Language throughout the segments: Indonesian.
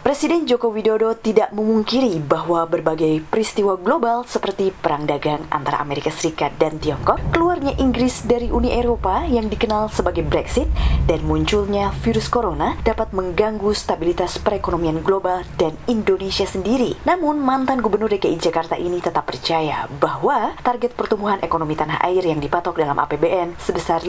Presiden Joko Widodo tidak memungkiri bahwa berbagai peristiwa global seperti perang dagang antara Amerika Serikat dan Tiongkok, keluarnya Inggris dari Uni Eropa yang dikenal sebagai Brexit, dan munculnya virus corona dapat mengganggu stabilitas perekonomian global dan Indonesia sendiri. Namun, mantan Gubernur DKI Jakarta ini tetap percaya bahwa target pertumbuhan ekonomi tanah air yang dipatok dalam APBN sebesar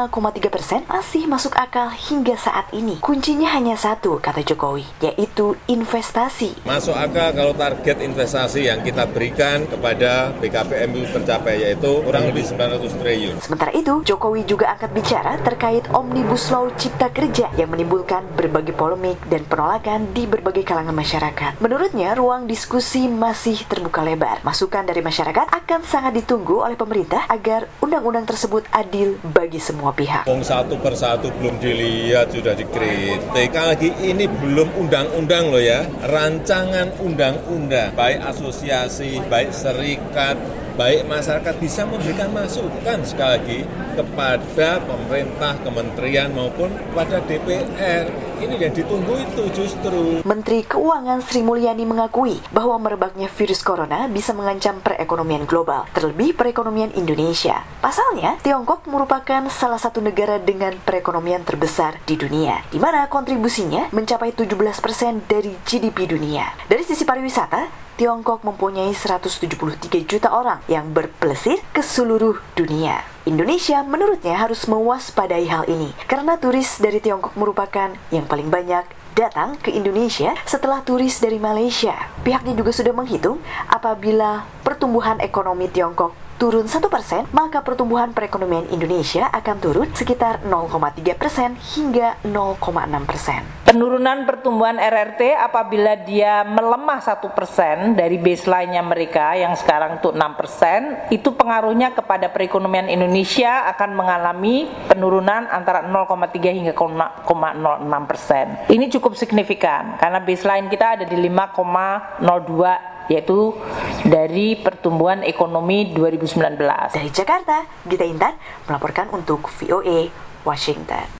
5,3% masih masuk akal hingga saat ini. Kuncinya hanya satu, kata Jokowi, yaitu investasi. Masuk akal kalau target investasi yang kita berikan kepada BKPM itu tercapai, yaitu kurang lebih 900 triliun. Sementara itu, Jokowi juga angkat bicara terkait Omnibus Law Cipta Kerja yang menimbulkan berbagai polemik dan penolakan di berbagai kalangan masyarakat. Menurutnya, ruang diskusi masih terbuka lebar. Masukan dari masyarakat akan sangat ditunggu oleh pemerintah agar undang-undang tersebut adil bagi semua pihak. Satu persatu belum dilihat, sudah dikritik. Lagi ini belum undang-undang loh ya, rancangan undang-undang, baik asosiasi, baik serikat, baik masyarakat bisa memberikan masukan sekali lagi kepada pemerintah, kementerian maupun kepada DPR. Ini yang ditunggu itu justru. Menteri Keuangan Sri Mulyani mengakui bahwa merebaknya virus corona bisa mengancam perekonomian global, terlebih perekonomian Indonesia. Pasalnya, Tiongkok merupakan salah satu negara dengan perekonomian terbesar di dunia, di mana kontribusinya mencapai 17% dari GDP dunia. Dari sisi pariwisata, Tiongkok mempunyai 173 juta orang yang berpelesir ke seluruh dunia. Indonesia menurutnya harus mewaspadai hal ini karena turis dari Tiongkok merupakan yang paling banyak datang ke Indonesia setelah turis dari Malaysia. Pihaknya juga sudah menghitung apabila pertumbuhan ekonomi Tiongkok turun 1%, maka pertumbuhan perekonomian Indonesia akan turun sekitar 0,3% hingga 0,6%. Penurunan pertumbuhan RRT apabila dia melemah 1% dari baseline-nya mereka yang sekarang itu 6%, itu pengaruhnya kepada perekonomian Indonesia akan mengalami penurunan antara 0,3 hingga 0,06%. Ini cukup signifikan karena baseline kita ada di 5,02, yaitu dari pertumbuhan ekonomi 2019. Dari Jakarta, Gita Intan melaporkan untuk VOA Washington.